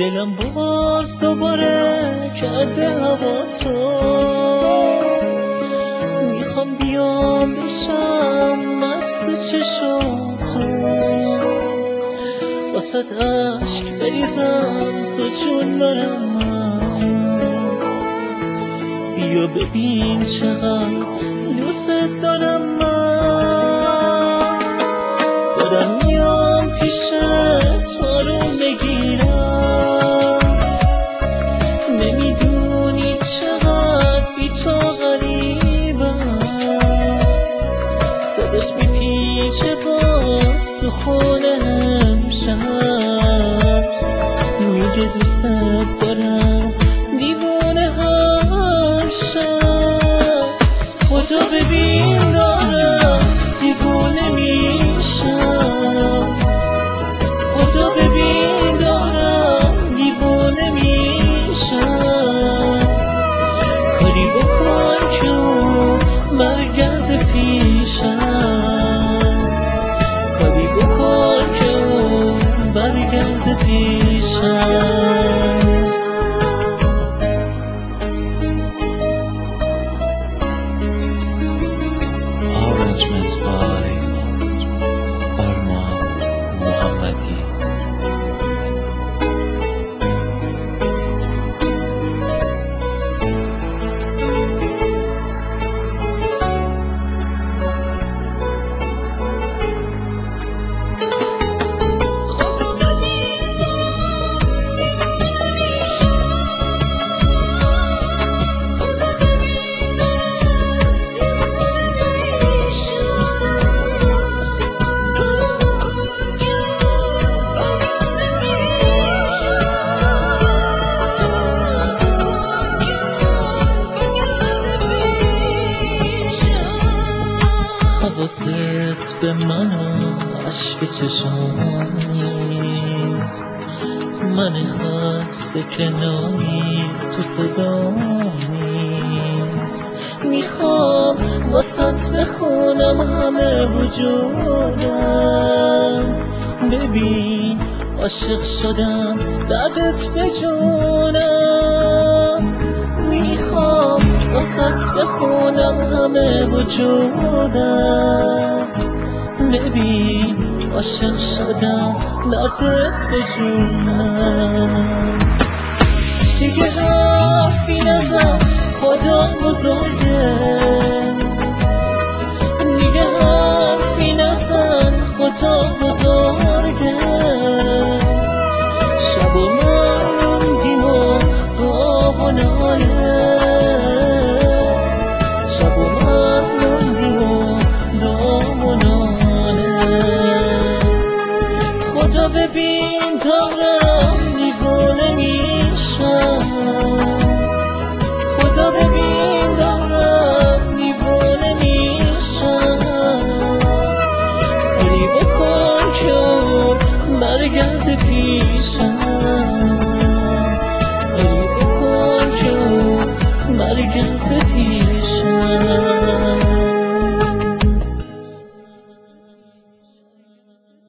دلم باز دوباره کرده هوا تو، میخوام بیام بشم مست چشاتو، واسه عشق بریزم تو جون برم من، بیا ببین چقدر دوست دارم من، دارم میام پیشت آروم بگیرم، نمیدونی چقدر بی تو غریبم، صداش میپیچه باز تو خونه امشب، میگه دوست دارم دیوونه هر شب، خدا ببین دارم دیوونه میشم، خدا ببین دارم دیوونه میشم، کاری بکن که اون برگرد پیشم، کاری بکن که اون برگرد پیشم. Arrangements by Arman Mohammadi. حواست به من و عشق چشام نیست، من خسته که نامیز تو صدا نیست، میخوام واسط بخونم همه وجودم، ببین عاشق شدم دردت به جونم، میخوام واسط بخونم همه وجودم، ببین عاشق شدم دردت به جونم، دیگه حرفی نزن خدا بزرگه، دیگه حرفی نزن خدا بزرگه، شب و من موندیم و غاب و ناله، شب و من موندیم و دام و ناله، خدا ببین دارم دیوونه میشم، خدا ببین دارم دیوونه میشم، کاری بکن که اون برگرد پیشم، کاری بکن که اون برگرد پیشم.